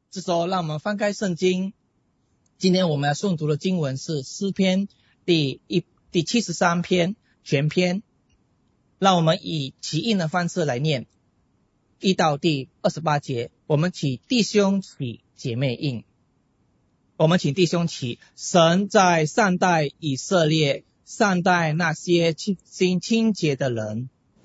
这时候让我们翻开圣经，今天我们要诵读的经文是诗篇第73篇全篇，让我们以起印的方式来念1到第28节。我们起弟兄起姐妹印，我们请弟兄起。神在善待以色列，善待那些心清洁的人。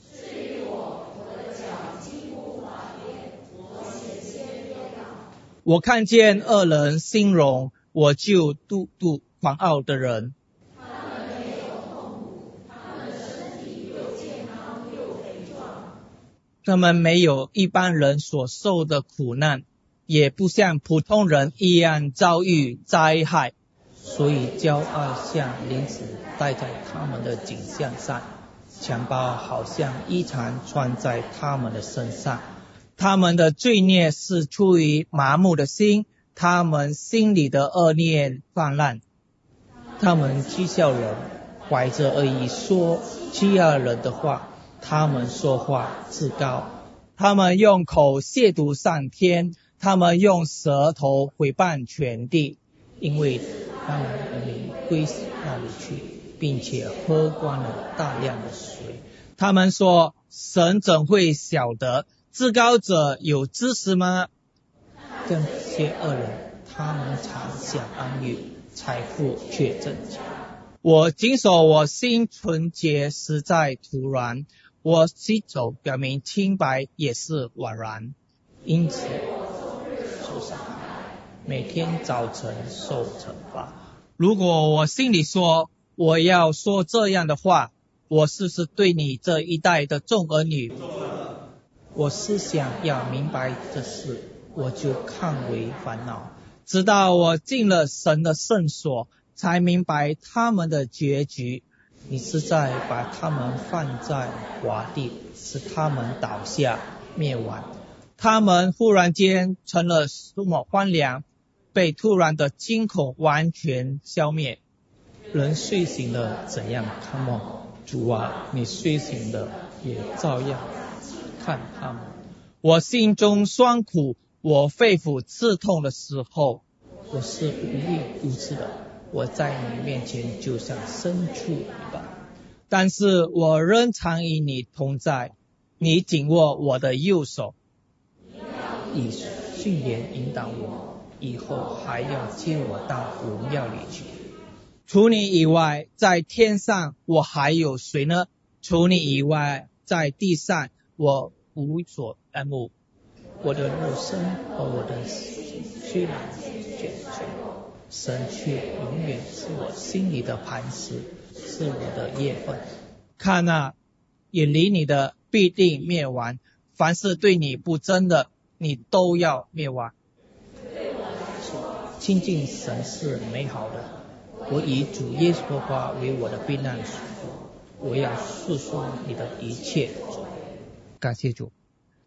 我看见恶人兴荣，我就妒妒狂傲的人。 他们没有痛苦，他们身体又健康又肥壮。 他们没有一般人所受的苦难，也不像普通人一样遭遇灾害，所以骄傲像铃子戴在他们的颈项上，强暴好像衣裳穿在他们的身上。他们的罪孽是出于麻木的心，他们心里的恶念泛滥。他们讥笑人，怀着恶意说欺压人的话，他们说话自高，他们用口亵渎上天，他们用舌头毁谤全地，因为他们的灵归死那里去，并且喝光了大量的水。他们说，神怎会晓得？至高者有知识吗？这些恶人，他们常享安逸，财富却增加。我谨守我心纯洁，实在徒然；我行走表明清白，也是枉然。因此受伤害，每天早晨受惩罚。如果我心里说我要说这样的话，我是不是对你这一代的众儿女？我思想要明白这事，我就看为烦恼，直到我进了神的圣所，才明白他们的结局。你是在把他们放在滑地，使他们倒下灭亡。他们忽然间成了多么荒凉，被突然的惊恐完全消灭。人睡醒了怎样看梦？主啊，你睡醒了也照样看他们。我心中酸苦，我肺腑刺痛的时候，我是无力无知的，我在你面前就像牲畜一般。但是我仍常与你同在，你紧握我的右手，以训练引导我，以后还要接我到荣耀里去。除你以外，在天上我还有谁呢？除你以外，在地上我无所爱慕。我的肉身和我的心虽然倦退，神却永远是我心里的磐石，是我的业份。看啊，远离你的必定灭亡，凡是对你不真的，你都要灭亡。 对我来说， 亲近神是美好的。我以主耶稣的话为我的避难所，我要诉说你的一切。感谢主。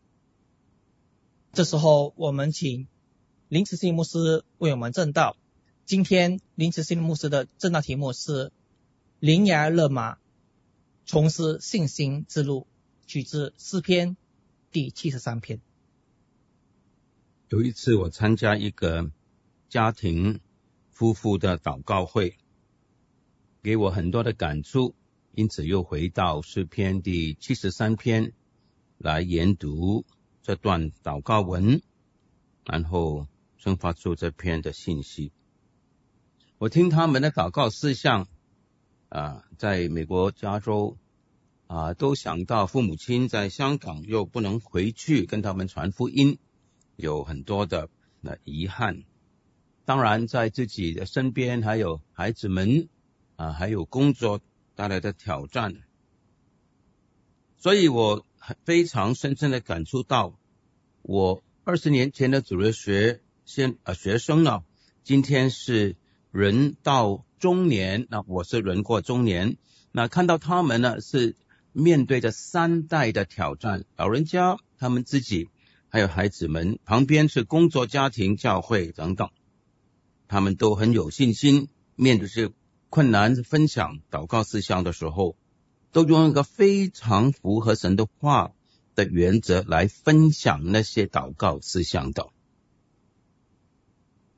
这时候我们请林慈信牧师为我们证道。今天林慈信牧师的证道题目是铃芽勒马，重拾信心之路，取自诗篇第73篇。 有一次我参加一个家庭夫妇的祷告会，给我很多的感触，因此又回到诗篇第73篇来研读这段祷告文，然后生发出这篇的信息。我听他们的祷告事项在美国加州都想到父母亲在香港又不能回去跟他们传福音，有很多的遗憾。当然在自己的身边还有孩子们还有工作带来的挑战。所以我非常深深的感触到，我20年前的主日学生呢，今天是人到中年，那我是人过中年，那看到他们呢是面对着3代的挑战，老人家他们自己还有孩子们，旁边是工作家庭教会等等，他们都很有信心，面对这些困难分享祷告事项的时候，都用一个非常符合神的话的原则来分享那些祷告事项的。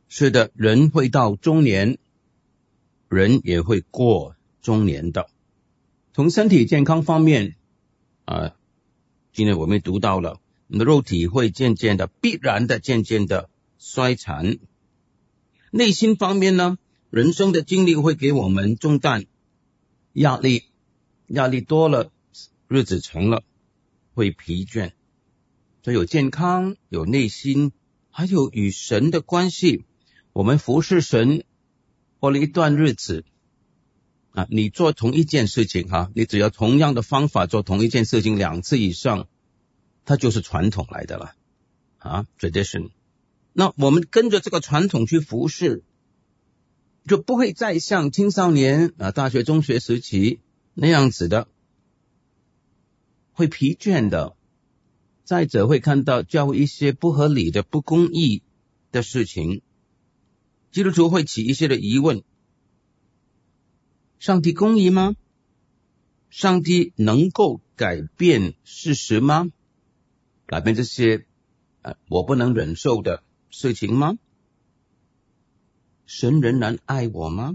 是的，人会到中年，人也会过中年的。从身体健康方面今天我们读到了，我们的肉体会必然的渐渐的衰残。内心方面呢，人生的经历会给我们重担，压力多了，日子长了会疲倦。所以有健康，有内心，还有与神的关系。我们服侍神过了一段日子你做同一件事情你只要同样的方法做同一件事情2次以上，它就是传统来的了tradition。那我们跟着这个传统去服侍，就不会再像青少年大学中学时期那样子的，会疲倦的。再者会看到教会一些不合理的不公义的事情，基督徒会起一些的疑问，上帝公义吗？上帝能够改变事实吗？改变这些我不能忍受的事情吗？神仍然爱我吗？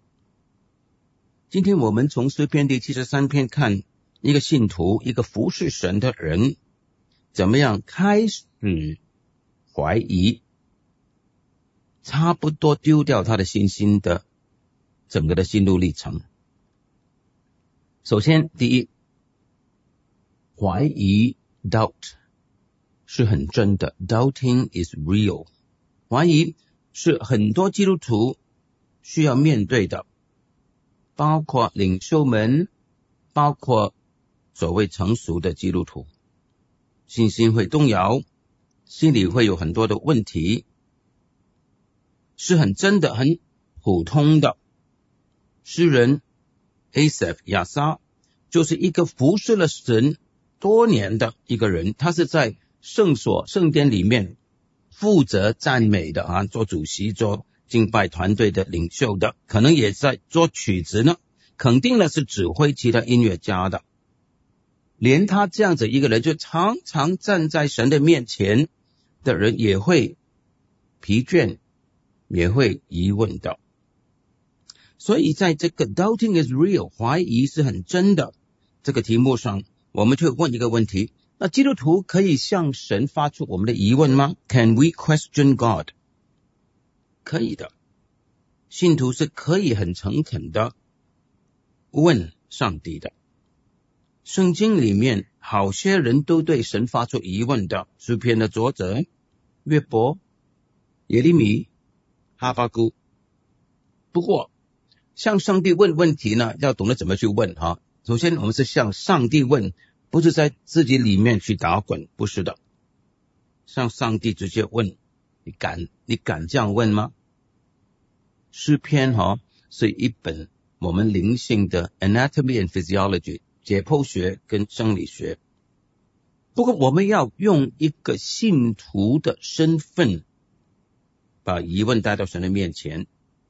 今天我们从诗篇第73篇看一个信徒，一个服侍神的人怎么样开始怀疑，差不多丢掉他的信心的整个的心路历程。首先第一，怀疑 doubt 是很真的， doubting is real。 怀疑是很多基督徒需要面对的，包括领袖们，包括所谓成熟的基督徒，信心会动摇，心里会有很多的问题，是很真的，很普通的。诗人Asaph 亚撒就是一个服侍了神多年的一个人，他是在圣殿里面负责赞美的做主席，做敬拜团队的领袖的，可能也在做曲子呢，肯定了是指挥其他音乐家的。连他这样子一个人，就常常站在神的面前的人，也会疲倦，也会疑问的。所以在这个 doubting is real 怀疑是很真的这个题目上，我们就问一个问题，那基督徒可以向神发出我们的疑问吗？ Can we question God？ 可以的，信徒是可以很诚恳的问上帝的。圣经里面好些人都对神发出疑问的，诗篇的作者约伯、耶利米、哈巴谷。不过向上帝问问题呢，要懂得怎么去问首先我们是向上帝问，不是在自己里面去打滚，不是的，向上帝直接问。你敢这样问吗？诗篇是一本我们灵性的 anatomy and physiology 解剖学跟生理学。不过我们要用一个信徒的身份把疑问带到神的面前。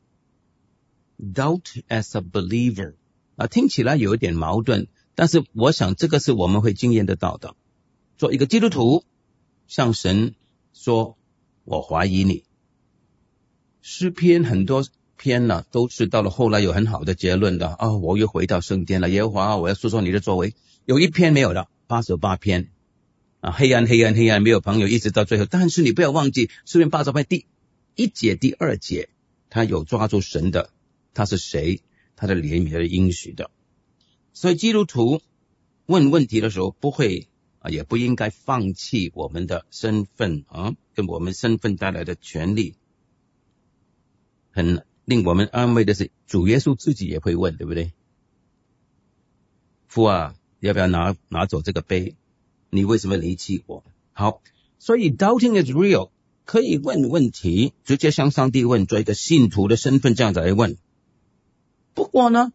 Doubt as a believer 听起来有一点矛盾，但是我想这个是我们会经验得到的。做一个基督徒向神说我怀疑你。诗篇很多篇都是到了后来有很好的结论的我又回到圣殿了，耶和华我要说说你的作为。有一篇没有的，88篇黑暗黑暗黑暗，没有朋友，一直到最后。但是你不要忘记诗篇88篇第1节第2节，他有抓住神的他是谁，他的怜悯，他的应许的。所以基督徒问问题的时候不会也不应该放弃我们的身份跟我们身份带来的权利。很令我们安慰的是，主耶稣自己也会问，对不对？父啊，要不要拿走这个杯？你为什么离弃我？好，所以 doubting is real 可以问问题，直接向上帝问，做一个信徒的身份这样子来问。不过呢，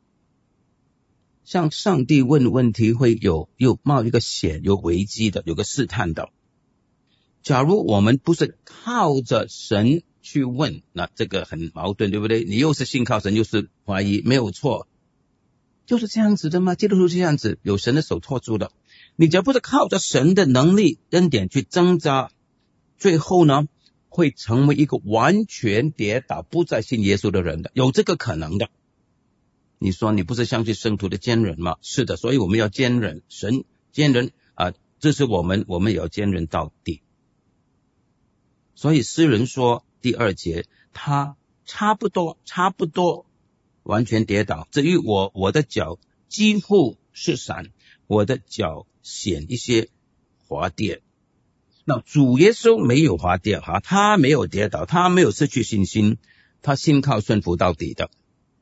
向上帝问问题会有冒一个险，有危机的，有个试探的。假如我们不是靠着神去问，那这个很矛盾，对不对？你又是信靠神，又是怀疑，没有错，就是这样子的嘛。基督徒是这样子，有神的手托住的。你只要不是靠着神的能力恩典去挣扎，最后呢会成为一个完全跌倒不再信耶稣的人的，有这个可能的。你说你不是相信圣徒的坚忍吗？是的，所以我们要坚忍，神坚忍这是我们也要坚忍到底。所以诗人说第2节，他差不多完全跌倒，至于我的脚几乎是闪，我的脚显一些滑跌。那主耶稣没有滑跌他没有跌倒，他没有失去信心，他信靠顺服到底的。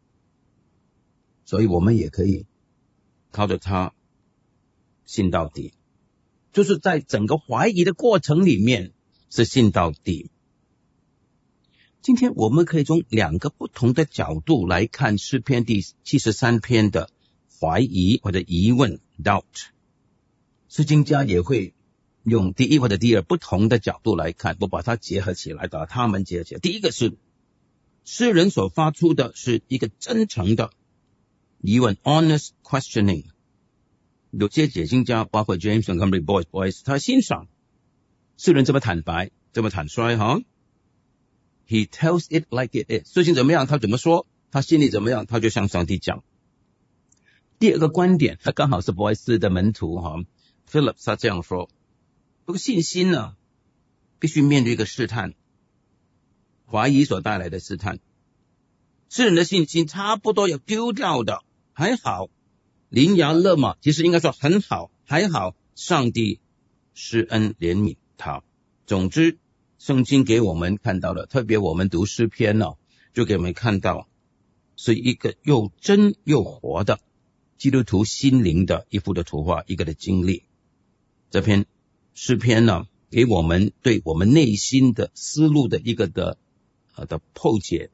所以我们也可以靠着他信到底，就是在整个怀疑的过程里面是信到底。今天我们可以从2个不同的角度来看诗篇第73篇的怀疑或者疑问 doubt。 诗经家也会用第1或者第2不同的角度来看，我把它结合起来，把它们结合起来。第一个是诗人所发出的是一个真诚的疑问 honest questioning。 有些解经家包括 James Montgomery Boyce 他欣赏诗人这么坦白这么坦率He tells it like it is， 事情怎么样他怎么说，他心里怎么样他就向上帝讲。第2个观点，他刚好是博伊斯的门徒Philip 他这样说，这个信心呢必须面对一个试探，怀疑所带来的试探。诗人的信心差不多要丢掉的，还好羚羊勒马，其实应该说很好，还好上帝施恩怜悯他。总之圣经给我们看到了，特别我们读诗篇就给我们看到是一个又真又活的基督徒心灵的一幅的图画，一个的经历。这篇诗篇给我们对我们内心的思路的一个的破解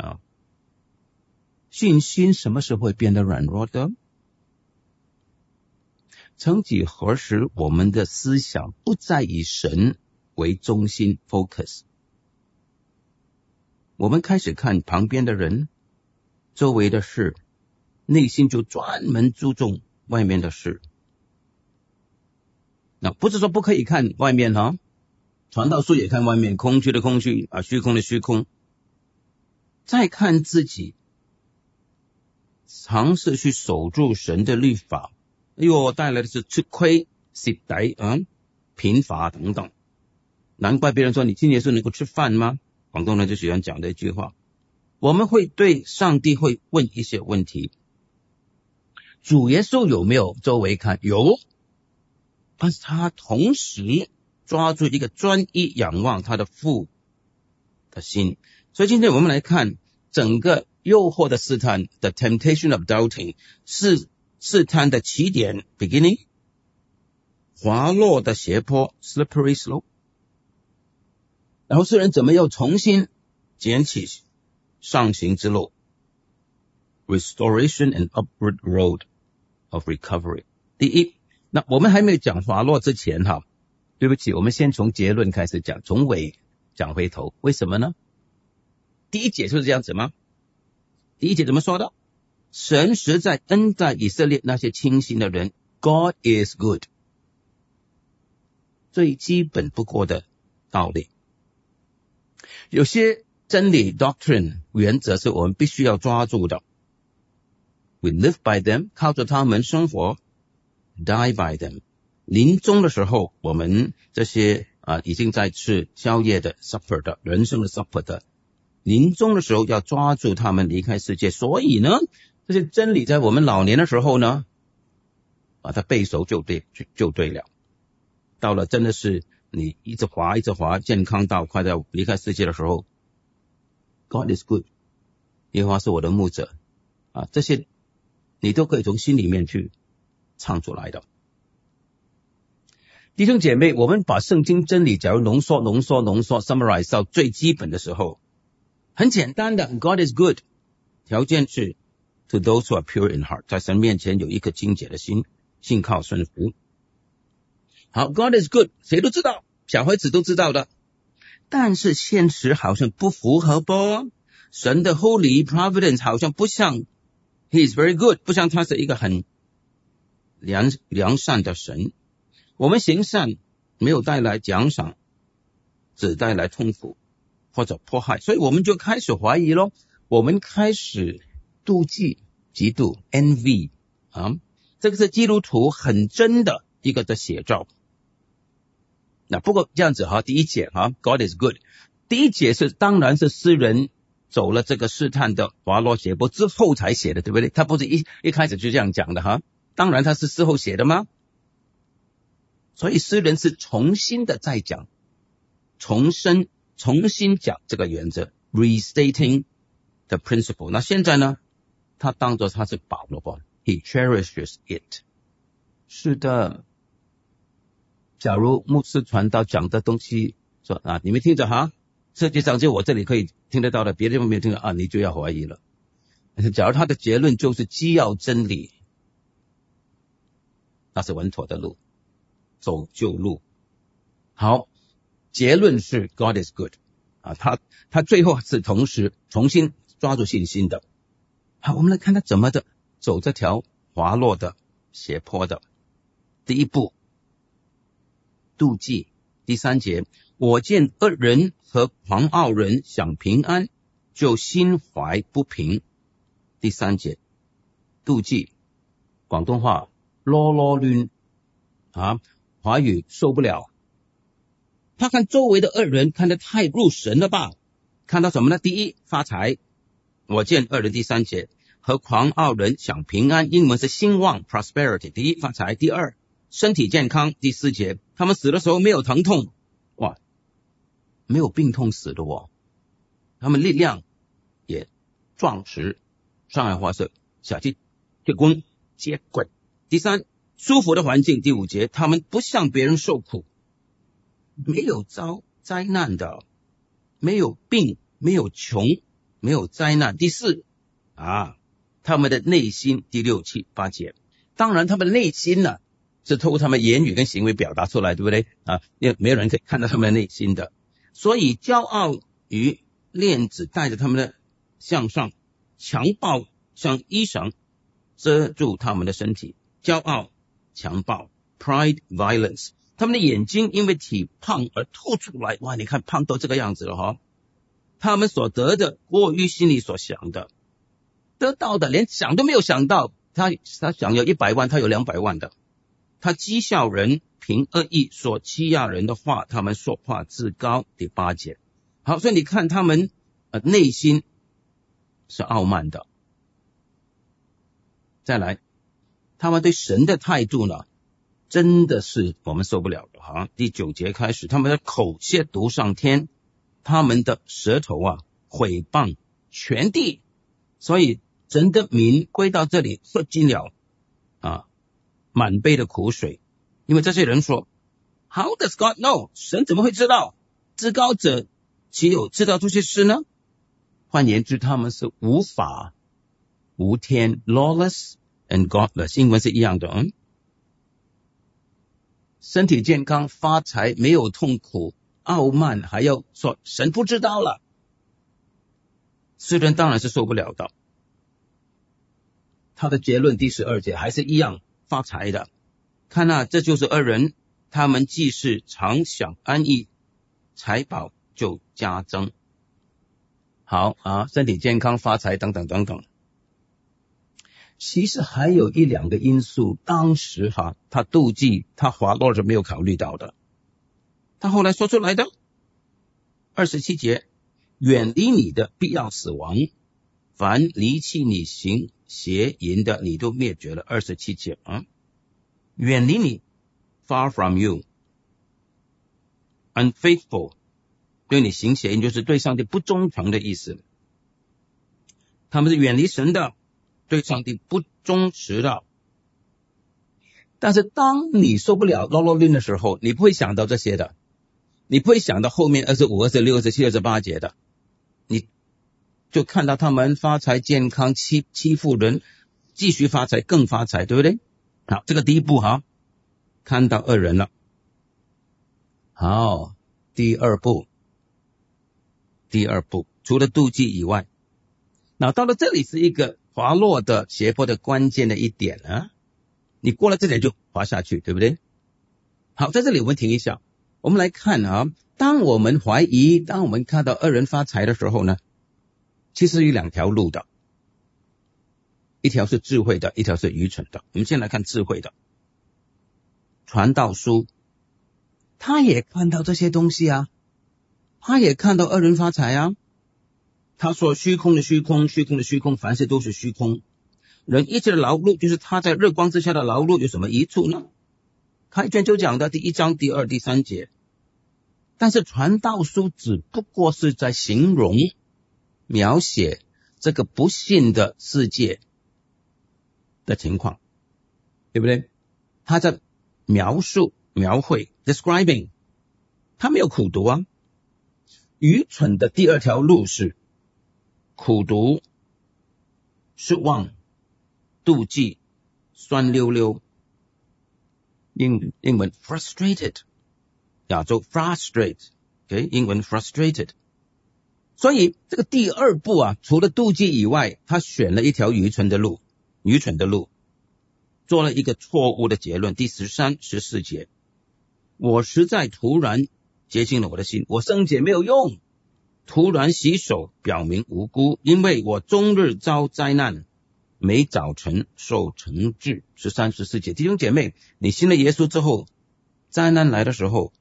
信心什么时候会变得软弱的？曾几何时我们的思想不再以神为中心 focus， 我们开始看旁边的人周围的事，内心就专门注重外面的事。那不是说不可以看外面传道书也看外面，空虚的空虚虚空的虚空。再看自己，尝试去守住神的律法，带来的是吃亏、蝕底贫乏等等。难怪别人说你信耶稣能够吃饭吗？广东人就喜欢讲的一句话。我们会对上帝会问一些问题，主耶稣有没有周围看？有，但是他同时抓住一个专一仰望他的父的心。所以今天我们来看整个诱惑的试探 The temptation of doubting 是试探的起点 beginning， 滑落的斜坡 slippery slope， 然后诗人怎么又重新捡起上行之路 restoration and upward road of recovery。 第一，那我们还没有讲滑落之前对不起，我们先从结论开始讲，从尾讲回头。为什么呢？第1节就是这样子吗？第1节怎么说的？神实在恩待以色列那些清心的人， God is good， 最基本不过的道理。有些真理 doctrine 原则是我们必须要抓住的， We live by them， 靠着他们生活， Die by them， 临终的时候我们这些已经在吃宵夜的 supper 的人生的 supper 的，临终的时候要抓住他们离开世界。所以呢这些真理在我们老年的时候呢把它背熟就对了。到了真的是你一直滑健康到快要离开世界的时候， God is good， 耶和华是我的牧者这些你都可以从心里面去唱出来的。弟兄姐妹，我们把圣经真理假如浓缩 summarize 到最基本的时候，很简单的 God is good， 条件是 to those who are pure in heart， 在神面前有一颗清洁的心，信靠顺服。好， God is good 谁都知道，小孩子都知道的，但是现实好像不符合吧。神的 holy providence 好像不像 He is very good， 不像他是一个很良善的神。我们行善没有带来奖赏，只带来痛苦。 或者迫害，所以我们就开始怀疑咯，我们开始妒忌、嫉妒 envy 啊，这个是基督徒很真的一个的写照。那不过这样子哈，第一节哈 God is good， 第一节是当然是诗人走了这个试探的华罗斜坡之后才写的，对不对？他不是一开始就这样讲的哈，当然他是事后写的吗？所以诗人是重新的再讲，重新讲这个原则 restating the principle。 那现在呢，他当作他是宝了吧， he cherishes it。 是的，假如牧师传道讲的东西说啊，你们听着哈，世界上就我这里可以听得到的，别的地方没有听到啊，你就要怀疑了。假如他的结论就是既要真理，那是稳妥的路，走旧路。好，结论是 God is good 啊，他最后是同时重新抓住信心的。好，我们来看他怎么的走这条滑落的斜坡的。第一步，妒忌。第3节，我见恶人和狂傲人想平安，就心怀不平。第3节，妒忌，广东话啰啰攣啊，华语受不了。他看周围的恶人看得太入神了吧，看到什么呢？第一，发财，我见恶人。第3节，和狂傲人想平安，英文是兴旺 prosperity。 第一，发财。第二，身体健康。第4节，他们死的时候没有疼痛，哇，没有病痛死的哦，他们力量也壮实，上海话是小气结棍结棍。第3，舒服的环境。第5节，他们不向别人受苦，没有遭灾难的，没有病，没有穷，没有灾难。第4啊，他们的内心。第6、7、8节，当然他们的内心呢是透过他们言语跟行为表达出来，对不对啊？因为没有人可以看到他们的内心的，所以骄傲与链子带着他们的向上，强暴像衣裳遮住他们的身体，骄傲、强暴 pride violence。 他们的眼睛因为体胖而凸出来，哇，你看胖都这个样子了哈。他们所得的过于心里所想的，得到的连想都没有想到，他想有100万，他有200万的。他讥笑人，凭恶意所欺压人的话，他们说话自高。第8节，好，所以你看他们内心是傲慢的。再来，他们对神的态度呢，真的是我们受不了的哈。第9节开始，他们的口亵渎上天，他们的舌头啊毁谤全地，所以神的民归到这里喝尽了啊满杯的苦水。因为这些人说 How does God know？ 神怎么会知道？至高者岂有知道这些事呢？换言之，他们是无法无天 lawless and godless， 英文是一样的。身体健康，发财，没有痛苦，傲慢，还要说神不知道了，诗人当然是受不了的。他的结论第12节还是一样，发财的。看啊，这就是恶人，他们既是常享安逸，财宝就加增。好啊，身体健康，发财等等等等。其实还有1-2个因素，当时他妒忌，他滑落是没有考虑到的，他后来说出来的。27节，远离你的必要死亡，凡离弃你行邪淫的，你都灭绝了。27节啊，远离你 far from you， unfaithful 对你行邪淫就是对上帝不忠诚的意思，他们是远离神的，对上帝不忠实的。但是当你受不了啰啰攣的时候，你不会想到这些的，你不会想到后面25、26、27、28节的，你就看到他们发财健康，欺负人，继续发财更发财，对不对？好，这个第一步哈，看到恶人了。好，第二步，除了妒忌以外，那到了这里是一个滑落的斜坡的关键的一点啊，你过了这点就滑下去，对不对？好，在这里我们停一下， 我们来看啊，当我们怀疑，当我们看到恶人发财的时候呢，其实有两条路的，一条是智慧的，一条是愚蠢的。我们先来看智慧的。传道书他也看到这些东西啊，他也看到恶人发财啊。他说虚空的虚空，虚空的虚空，凡事都是虚空。人一切的劳碌，就是他在日光之下的劳碌，有什么益处呢？开卷就讲的第1章第2、第3节。但是传道书只不过是在形容描写这个不信的世界的情况，对不对？他在描述描绘 describing， 他没有苦读啊。愚蠢的第二条路是苦读、失望、妒忌、酸溜溜，英文 frustrated， 亚洲 frustrate， okay， 英文 frustrated。 所以这个第二步啊，除了妒忌以外，他选了一条愚蠢的路，做了一个错误的结论。第13、14节，我实在突然洁净了我的心，我圣洁没有用，突然洗手表明无辜，因为我终日遭灾难，每早晨受惩治。13、14节，弟兄姐妹，你信了耶稣之后，灾难来的时候，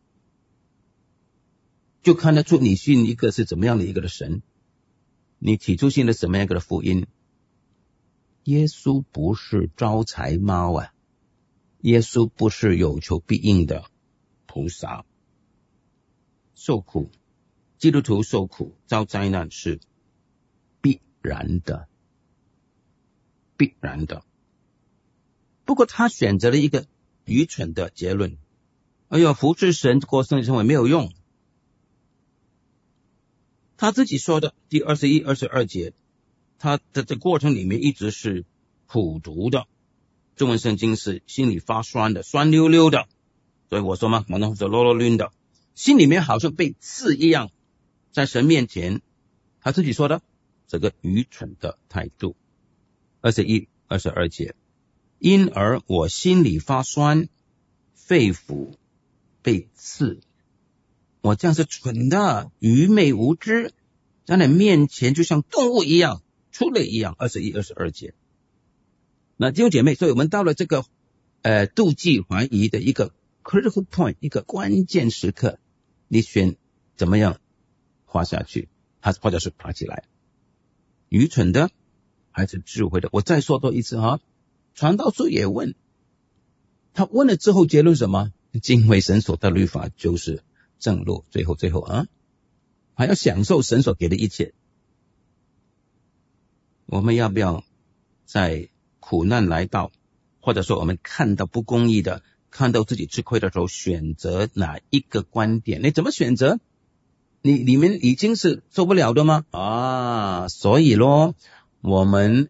就看得出你信一个是怎么样的一个的神，你起初信了什么样一个的福音。耶稣不是招财猫啊，耶稣不是有求必应的菩萨。受苦，基督徒受苦遭灾难是必然的，必然的。不过他选择了一个愚蠢的结论，哎呦，服侍神过圣洁生活没有用。他自己说的第21、22节，他的这过程里面一直是苦读的，中文圣经是心里发酸的，酸溜溜的。所以我说嘛，广东话是啰啰攣的，心里面好像被刺一样，在神面前，他自己说的这个愚蠢的态度。21、22节，因而我心里发酸，肺腑被刺。我这样是蠢的，愚昧无知，在你面前就像动物一样，畜类一样。21、22节。那弟兄姐妹，所以我们到了这个妒忌怀疑的一个 critical point， 一个关键时刻，你选怎么样滑下去，或者是爬起来，愚蠢的还是智慧的？我再说多一次啊，传道书也问，他问了之后结论什么？敬畏神所的律法就是正路。最后啊，还要享受神所给的一切。我们要不要在苦难来到，或者说我们看到不公义的，看到自己吃亏的时候，选择哪一个观点？你怎么选择？你里面已经是受不了的吗？啊，所以咯，我们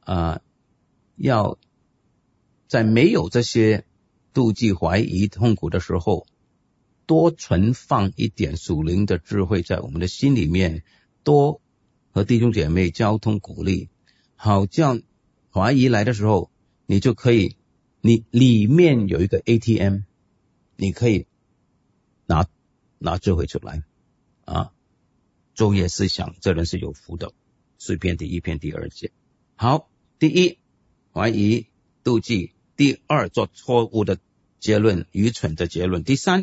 要在没有这些妒忌、怀疑、痛苦的时候，多存放一点属灵的智慧在我们的心里面，多和弟兄姐妹交通鼓励，好叫怀疑来的时候，你就可以，你里面有一个 ATM， 你可以拿智慧出来啊！昼夜思想，这人是有福的。诗篇第1篇第2节。好，第一，怀疑、妒忌；第二，做错误的结论，愚蠢的结论；第三，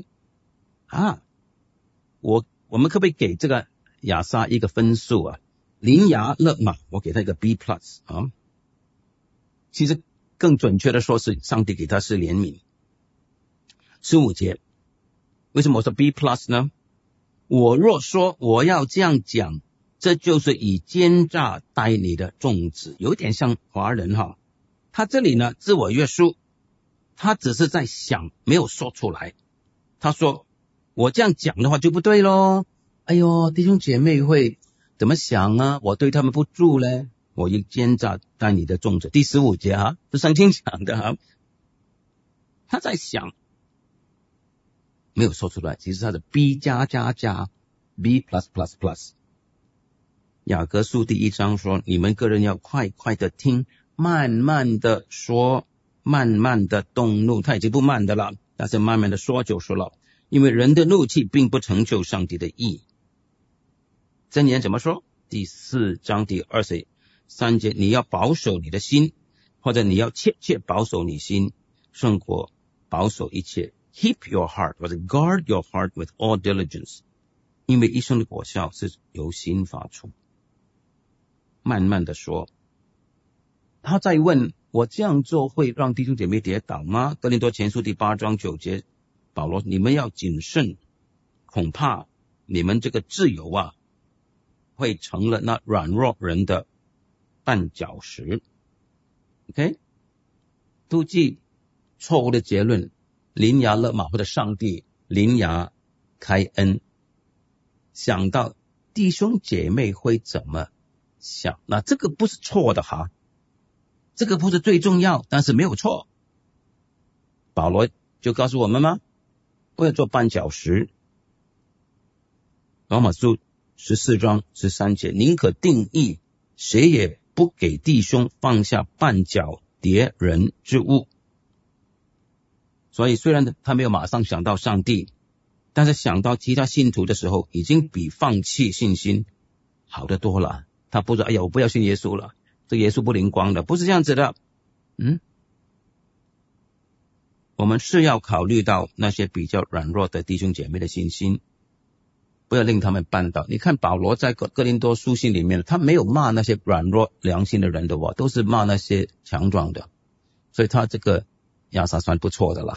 我们可不可以给这个亚撒一个分数啊？伶牙勒马，我给他一个 B+ 啊。其实更准确的说是上帝给他是怜悯。15节，为什么我说 B+ 呢？我若说我要这样讲，这就是以奸诈待你的众子，有点像华人哈。他这里呢自我约束，他只是在想，没有说出来。他说我这样讲的话就不对咯，哎呦，弟兄姐妹会怎么想啊？我对他们不住嘞，我以奸诈待你的众子。第15节啊，是圣经讲的啊。他在想，没有说出来，其实他的 B+++B++++。雅各书第1章说，你们个人要快快的听，慢慢的说，慢慢的动怒。他已经不慢的了，但是慢慢的说就是了。 因为人的怒气并不成就上帝的义。箴言怎么说？第4章第23节，你要保守你的心，或者你要切切保守你心，胜过保守一切。Keep your heart, 或者 guard your heart with all diligence， 因为一生的果效是由心发出。慢慢的说，他在问我这样做会让弟兄姐妹跌倒吗？哥林多前书第8章9节，保罗，你们要谨慎，恐怕你们这个自由会成了那软弱人的绊脚石。OK， 妒忌错误的结论，临牙勒马，或者上帝临牙开恩，想到弟兄姐妹会怎么想，那这个不是错的哈，这个不是最重要，但是没有错。保罗就告诉我们吗？不要做绊脚石。罗马书14章13节，宁可定义，谁也不给弟兄放下绊脚跌人之物。所以虽然他没有马上想到上帝，但是想到其他信徒的时候，已经比放弃信心好得多了。他不说，哎呀，我不要信耶稣了，这耶稣不灵光的，不是这样子的。我们是要考虑到那些比较软弱的弟兄姐妹的信心，不要令他们绊倒。你看保罗在哥林多书信里面，他没有骂那些软弱良心的人的，都是骂那些强壮的，所以他这个亚萨算不错的了。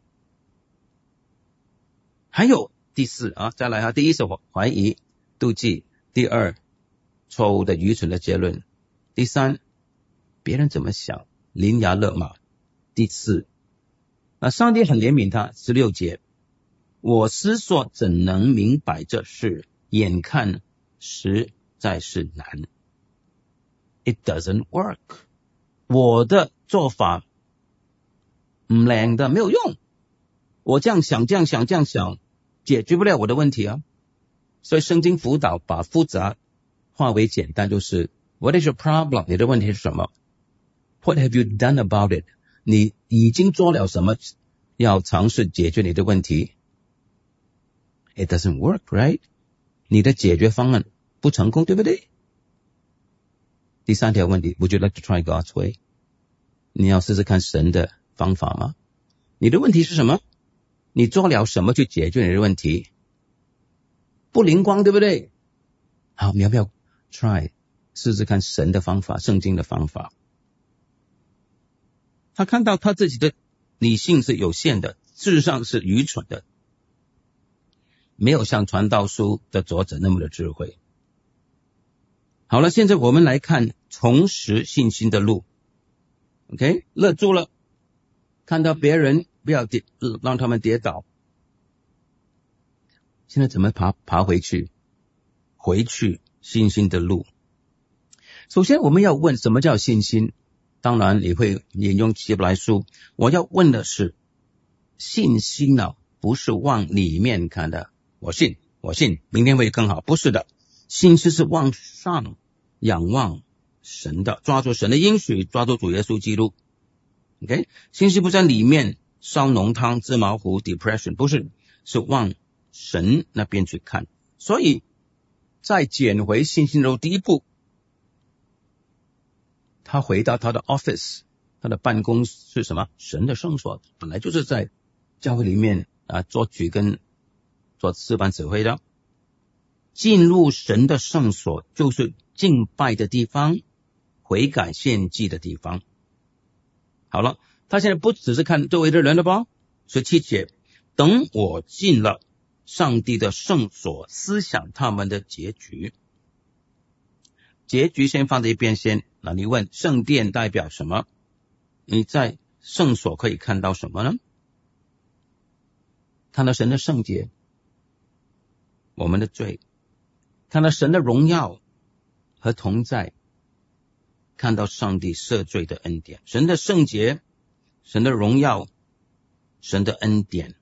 还有第4再来第一是怀疑妒忌，第2错误的愚蠢的结论，第3别人怎么想，临牙勒马，第4那上帝很怜悯他。16节，我思索怎能明白这事，眼看实在是难。 It doesn't work， 我的做法唔靚的，没有用，我这样想这样想这样想，解决不了我的问题啊。所以圣经辅导把复杂化为简单，就是 What is your problem？ 你的问题是什么？ What have you done about it？ 你已经做了什么要尝试解决你的问题？ It doesn't work, right？ 你的解决方案不成功，对不对？第3条问题 Would you like to try God's way？ 你要试试看神的方法吗？你的问题是什么？你做了什么去解决你的问题？不灵光，对不对？好，你要不要 try 试试看神的方法，圣经的方法？他看到他自己的理性是有限的，事实上是愚蠢的，没有像传道书的作者那么的智慧。好了，现在我们来看重拾信心的路。OK， 勒住了，看到别人不要让他们跌倒。现在怎么爬回去信心的路？首先我们要问什么叫信心？当然你会引用希伯来书，我要问的是信心不是往里面看的，我信明天会更好，不是的。信心是往上仰望神的，抓住神的应许，抓住主耶稣基督。OK， 信心不在里面烧浓汤芝麻糊 depression， 不是，是往神那边去看。所以在捡回信心的路，第一步，他回到他的 office， 他的办公是什么？神的圣所，本来就是在教会里面作曲跟做诗班指挥的。进入神的圣所就是敬拜的地方，悔改献祭的地方。好了，他现在不只是看周围的人了吧？17节，等我进了上帝的圣所，思想他们的结局。结局先放在一边先。那你问圣殿代表什么？你在圣所可以看到什么呢？看到神的圣洁，我们的罪，看到神的荣耀和同在，看到上帝赦罪的恩典，神的圣洁，神的荣耀，神的恩典。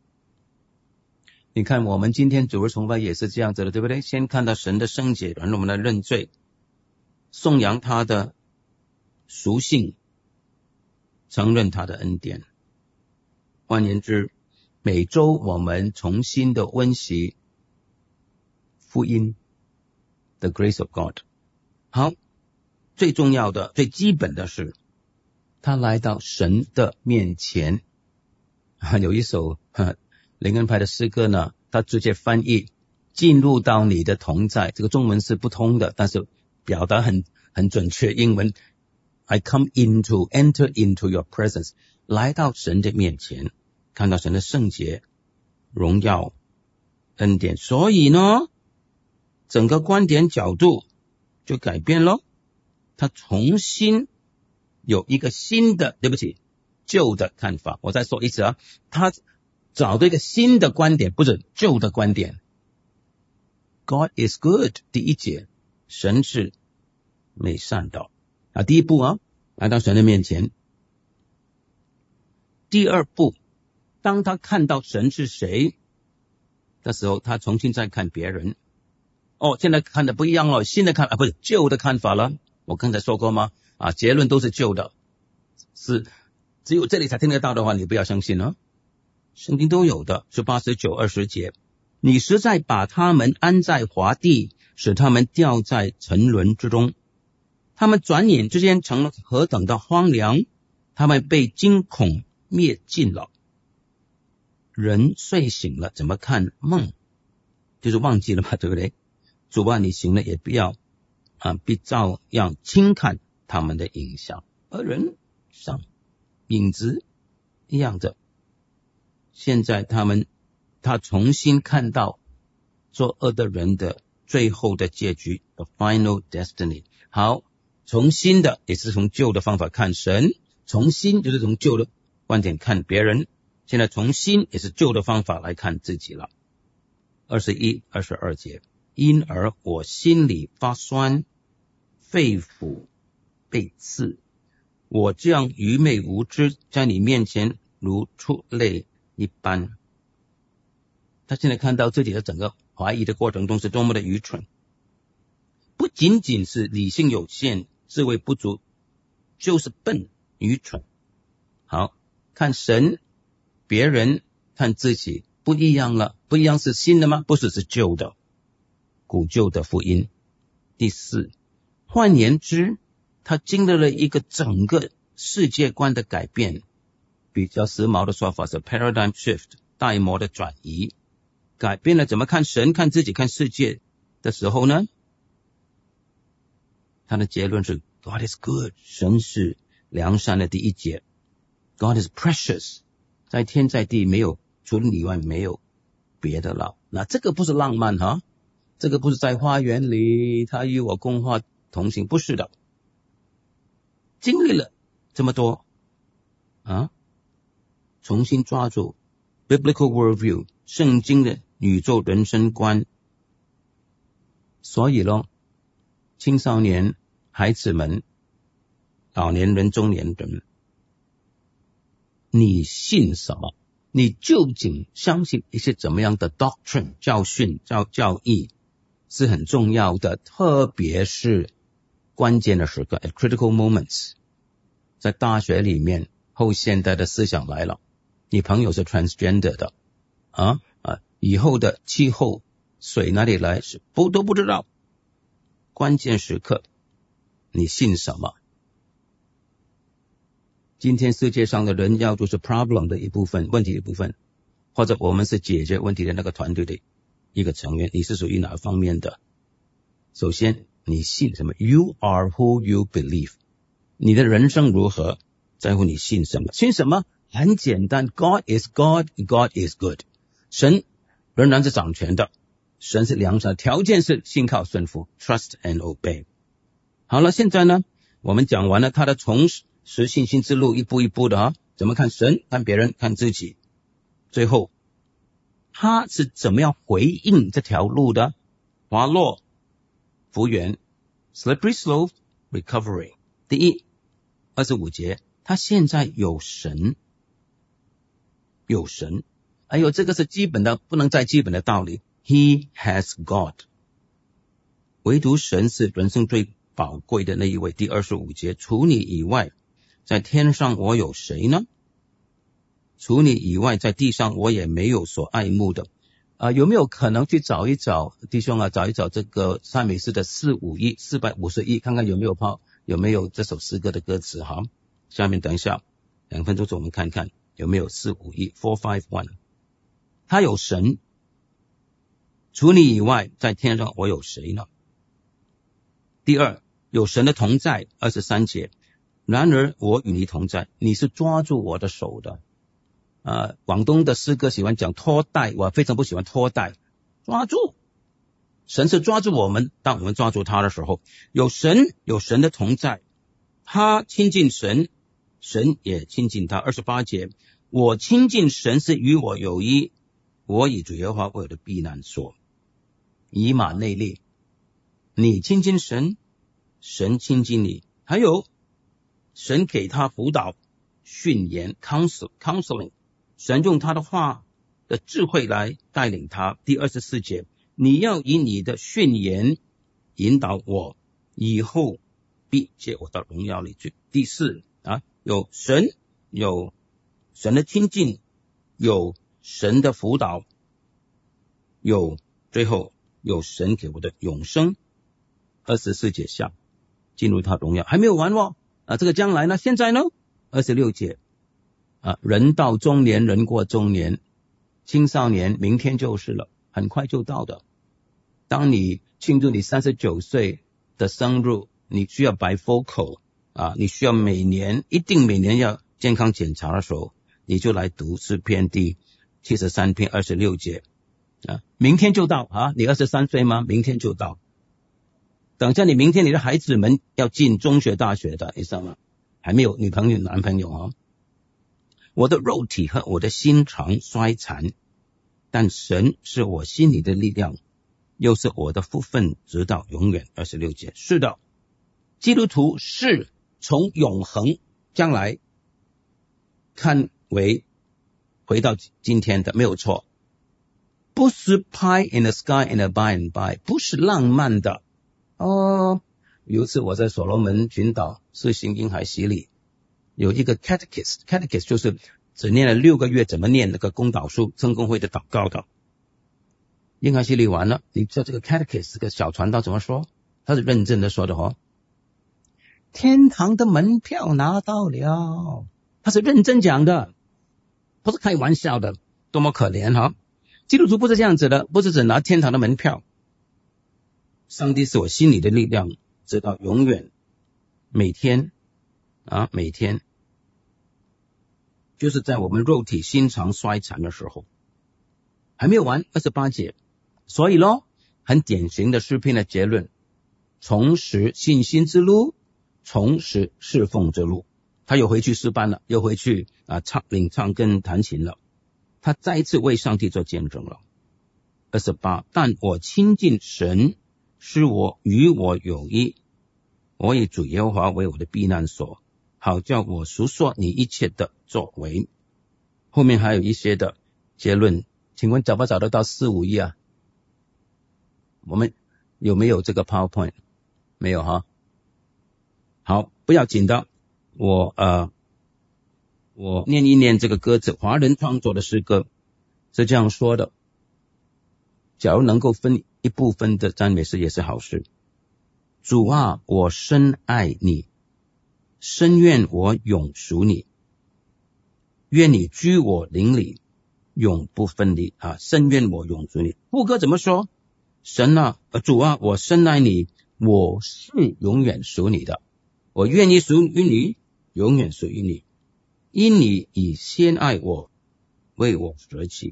你看我们今天主日崇拜也是这样子的，对不对？先看到神的圣洁，然后我们来认罪，颂扬他的属性，承认他的恩典。换言之， 每周我们重新的温习福音 The Grace of God。 好，最重要的最基本的是他来到神的面前。有一首灵恩派的诗歌呢，他直接翻译进入到你的同在，这个中文是不通的，但是表达很准确。英文 I enter into your presence， 来到神的面前，看到神的圣洁、荣耀、恩典。所以呢，整个观点角度就改变了，他重新有一个新的，旧的看法。我再说一次他找到一个新的观点，不是旧的观点。God is good， 第一节，神是美善的。第一步来到神的面前。第二步，当他看到神是谁的时候，他重新再看别人。现在看的不一样了，新的看不是旧的看法了。我刚才说过吗？结论都是旧的，是只有这里才听得到的话，你不要相信圣经都有的。18、19、20节，你实在把他们安在华地，使他们掉在沉沦之中。他们转眼之间成了何等的荒凉，他们被惊恐灭尽了。人睡醒了怎么看梦？就是忘记了嘛，对不对？主啊，你醒了也不要必照样轻看他们的影像。而人像影子一样的，现在他重新看到作恶的人的最后的结局 The final destiny。 好，从新的也是从旧的方法看神，从新就是从旧的观点看别人，现在从新也是旧的方法来看自己了。21、22节，因而我心里发酸，肺腑被刺，我这样愚昧无知，在你面前如畜类一般。他现在看到自己的整个怀疑的过程中是多么的愚蠢，不仅仅是理性有限、智慧不足，就是笨、愚蠢。好，看神、别人、看自己不一样了。不一样是新的吗？不是，是旧的，古旧的福音。第四，换言之，他经历了一个整个世界观的改变，比较时髦的说法是 paradigm shift， 大模的转移，改变了怎么看神、看自己、看世界的时候呢，他的结论是 God is good， 神是良善的。第一节 God is precious， 在天在地没有，除了你以外没有别的了。那这个不是浪漫这个不是在花园里他与我共话同行，不是的。经历了这么多重新抓住 biblical worldview， 圣经的宇宙人生观。所以青少年、孩子们、老年人、中年人，你信什么？你究竟相信一些怎么样的 doctrine 教训、教义是很重要的，特别是关键的时刻 at critical moments。 在大学里面，后现代的思想来了，你朋友是 transgender 的以后的气候水哪里来是都不知道。关键时刻你信什么？今天世界上的人要就是 problem 的一部分，问题的一部分，或者我们是解决问题的那个团队的一个成员，你是属于哪方面的？首先你信什么？ You are who you believe。 你的人生如何在乎你信什么。信什么很简单， God is God， God is good。 神仍然是掌权的，神是良善，条件是信靠顺服 Trust and obey。 好了，现在呢我们讲完了他的重拾信心之路，一步一步的怎么看神、看别人、看自己，最后他是怎么样回应这条路的？滑落、复原 slippery slope recovery。 第一25节，他现在有神，这个是基本的，不能再基本的道理。 He has God， 唯独神是人生最宝贵的那一位。第25节，除你以外在天上我有谁呢？ 除你以外，在地上我也没有所爱慕的。有没有可能去找一找，弟兄啊，找一找这个赞美诗的451，看看有没有这首诗歌的歌词哈。下面等一下2分钟我们看看有没有451 他有神，除你以外，在天上我有谁呢？第二，有神的同在，23节，然而我与你同在，你是抓住我的手的。广东的诗歌喜欢讲拖带，我非常不喜欢拖带。抓住，神是抓住我们，当我们抓住他的时候，有神的同在，他亲近神，神也亲近他。28节，我亲近神是与我有益，我以主耶和华为我的避难所。以马内利，你亲近神，神亲近你，还有神给他辅导训言 counseling， 神用他的话的智慧来带领他。第24节，你要以你的训言引导我，以后必接我到荣耀里去。第4，有神的亲近，有神的辅导，最后有神给我的永生。24节下进入他荣耀，还没有完哦。这个将来呢？现在呢？26节人到中年，人过中年，青少年明天就是了，很快就到的。当你庆祝你39岁的生日，你需要bifocal你需要每年要健康检查的时候，你就来读诗篇第73篇26节明天就到你23岁吗？明天就到。等下明天你的孩子们要进中学大学的，你知道吗？还没有女朋友男朋友我的肉体和我的心肠衰残，但神是我心里的力量，又是我的福分直到永远。26节，是的，基督徒是从永恒将来看为回到今天的，没有错。不是 pie in the sky in a by and by， 不是浪漫的有一次我在所罗门群岛施行婴孩洗礼，有一个 catechist 就是只念了6个月怎么念那个公祷书圣公会的祷告的。婴孩洗礼完了，你知道这个 catechist 这个小传道怎么说？他是认真的说的天堂的门票拿到了，他是认真讲的，不是开玩笑的，多么可怜基督徒不是这样子的，不是只拿天堂的门票。上帝是我心里的力量，直到永远。每天就是在我们肉体心肠衰残的时候。还没有完，28节。所以咯，很典型的诗篇的结论，重拾信心之路，重拾侍奉之路。他又回去诗班了，又回去领唱跟弹琴了，他再一次为上帝做见证了。28，但我亲近神，是与我有益，我以主耶和华为我的避难所，好叫我述说你一切的作为。后面还有一些的结论，请问找不找得到451我们有没有这个 PowerPoint？ 没有好，不要紧的，我念一念这个歌词，华人创作的诗歌是这样说的。假如能够分一部分的赞美诗也是好事。主啊，我深爱你，深愿我永属你，愿你居我灵里，永不分离深愿我永属你。副歌怎么说？神主啊，我深爱你，我是永远属你的，我愿意属于你，永远属于你，因你已先爱我，为我舍弃。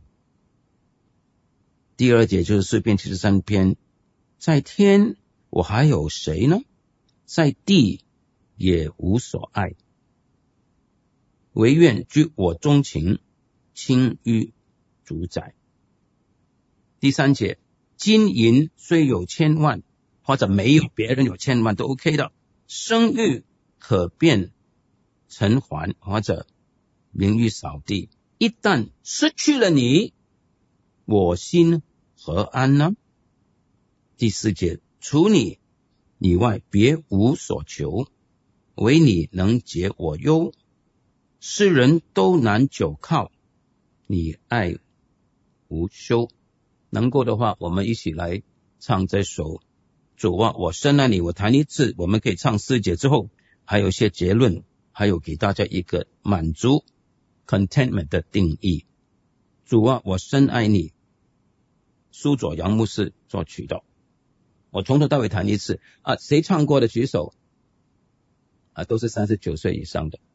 第2节就是诗篇73篇，在天我还有谁呢？在地也无所爱，唯愿居我钟情，亲于主宰。第3节，金银虽有千万，或者没有别人有千万都 OK 的，声誉可变尘寰，或者名誉扫地，一旦失去了你，我心何安呢？第4节，除你以外别无所求，唯你能解我忧，世人都难久靠， 你爱无休。能够的话，我们一起来唱这首主啊，我深爱你。我弹一次，我们可以唱4节之后，还有一些结论，还有给大家一个满足 contentment 的定义。主啊，我深爱你。苏佐阳牧师作曲的，我从头到尾弹一次啊，谁唱过的举手啊，都是39岁以上的。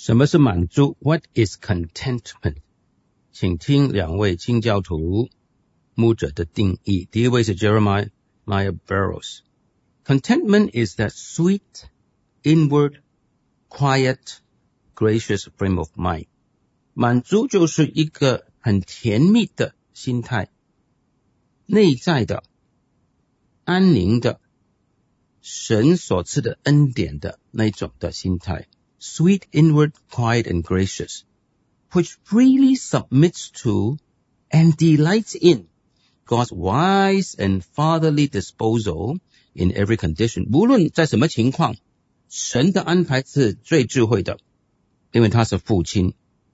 什么是满足 ？What is contentment？ 请听两位清教徒牧者的定义。第一位是 Jeremiah Barrows。Contentment is that sweet, inward, quiet, gracious frame of mind。 满足就是一个很甜蜜的心态，内在的、安宁的、神所赐的恩典的那种的心态。Sweet, inward, quiet, and gracious, which freely submits to and delights in God's wise and fatherly disposal in every condition。 无论在什么情况，神的安排是最智慧的，因为他是父亲。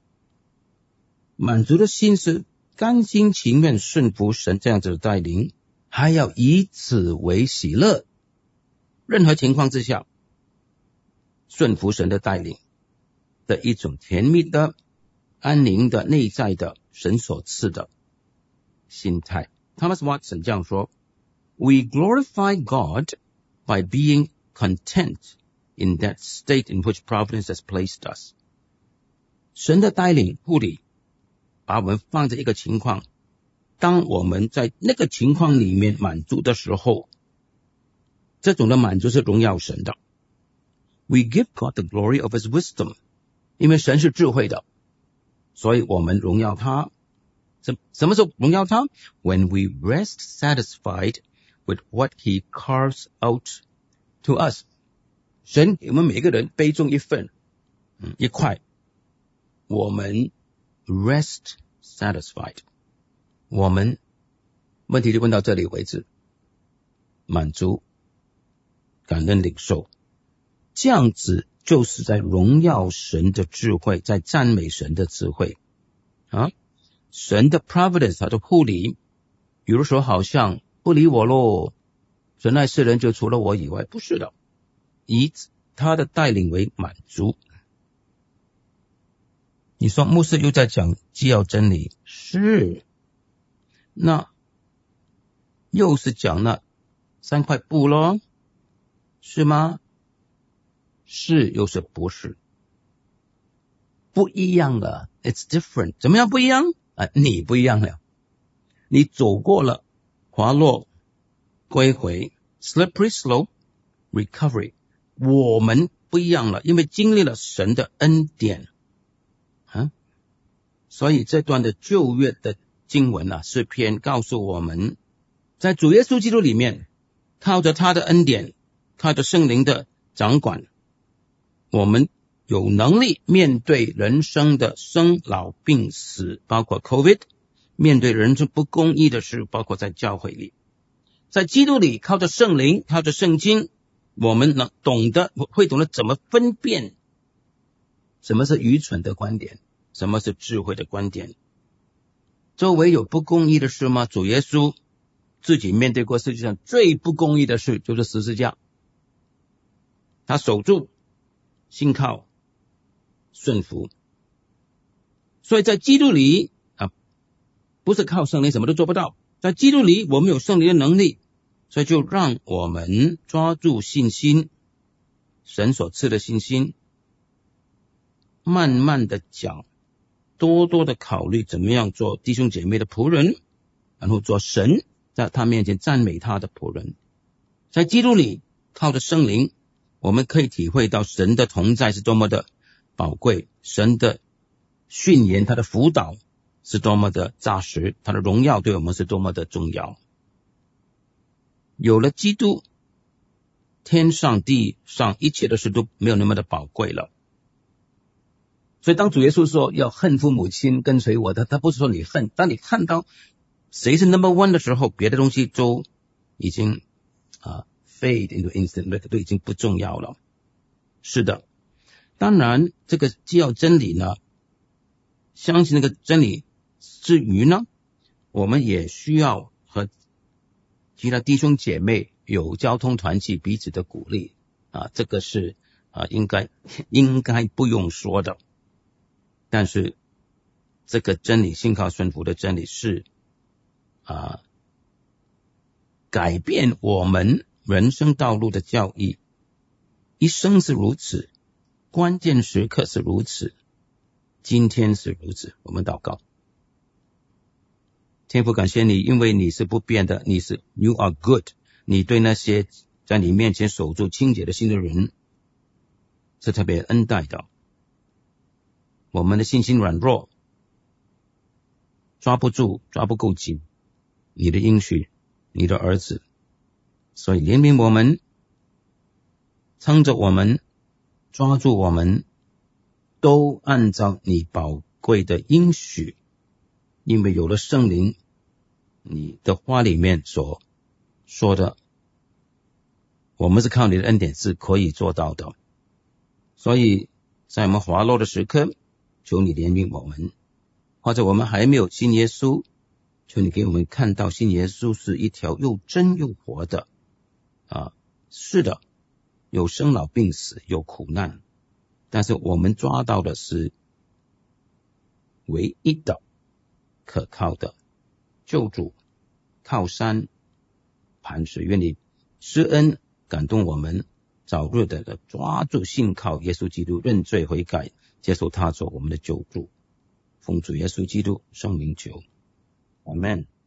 满足的心是甘心情愿顺服神这样子的带领，还要以此为喜乐。任何情况之下，顺服神的带领的一种甜蜜的、安宁的、内在的、神所赐的心态。Thomas Watson 这样说 ：We glorify God by being content in that state in which Providence has placed us。 神的带领护理把我们放在一个情况，当我们在那个情况里面满足的时候，这种的满足是荣耀神的。We give God the glory of His wisdom， 因为神是智慧的，所以我们荣耀他。什么时候荣耀他？ When we rest satisfied with what He carves out to us。 神给我们每个人杯中一份，一块，我们 rest satisfied。 我们问题就问到这里为止，满足、感恩领受，这样子就是在荣耀神的智慧，在赞美神的智慧啊！神的 providence， 他的护理，比如说好像不理我咯，神爱世人就除了我以外，不是的，以他的带领为满足。你说牧师又在讲既要真理，是，那又是讲那3块布咯，是吗？是又是不是？不一样了 ，it's different。怎么样不一样？你不一样了，你走过了滑落、归回 slippery slope recovery， 我们不一样了，因为经历了神的恩典所以这段的旧约的经文诗篇告诉我们，在主耶稣基督里面，靠着他的恩典，靠着圣灵的掌管，我们有能力面对人生的生老病死，包括 COVID， 面对人生不公义的事，包括在教会里。在基督里，靠着圣灵，靠着圣经，我们会懂得怎么分辨什么是愚蠢的观点，什么是智慧的观点。周围有不公义的事吗？主耶稣自己面对过世界上最不公义的事，就是十字架。他守住，信靠，顺服。所以在基督里不是靠圣灵什么都做不到，在基督里我们有圣灵的能力，所以就让我们抓住信心，神所赐的信心，慢慢的讲，多多的考虑怎么样做弟兄姐妹的仆人，然后做神在他面前赞美他的仆人。在基督里靠着圣灵，我们可以体会到神的同在是多么的宝贵，神的训言，他的辅导是多么的扎实，他的荣耀对我们是多么的重要。有了基督，天上地上一切的事都没有那么的宝贵了。所以当主耶稣说要恨父母亲跟随我的，他不是说你恨，当你看到谁是 number one 的时候，别的东西都已经fade into instant， 都已经不重要了。是的，当然这个既要真理呢，相信那个真理之余呢，我们也需要和其他弟兄姐妹有交通团契彼此的鼓励这个是应该不用说的。但是这个真理，信靠顺服的真理是改变我们人生道路的教义，一生是如此， 关键时刻是如此，今天是如此。我们祷告。天父，感谢你，因为你是不变的，You are good， 你对那些在你面前守住清洁的心的人是特别恩待的。我们的信心软弱，抓不住，抓不够紧你的应许，你的儿子，所以怜悯我们，撑着我们，抓住我们，都按照你宝贵的应许，因为有了圣灵，你的话里面所说的，我们是靠你的恩典是可以做到的。所以在我们滑落的时刻，求你怜悯我们，或者我们还没有信耶稣，求你给我们看到信耶稣是一条又真又活的是的，有生老病死，有苦难，但是我们抓到的是唯一的可靠的救主靠山磐石。愿你施恩感动我们，早日的抓住信靠耶稣基督，认罪悔改，接受他做我们的救主。奉主耶稣基督圣名求，阿们。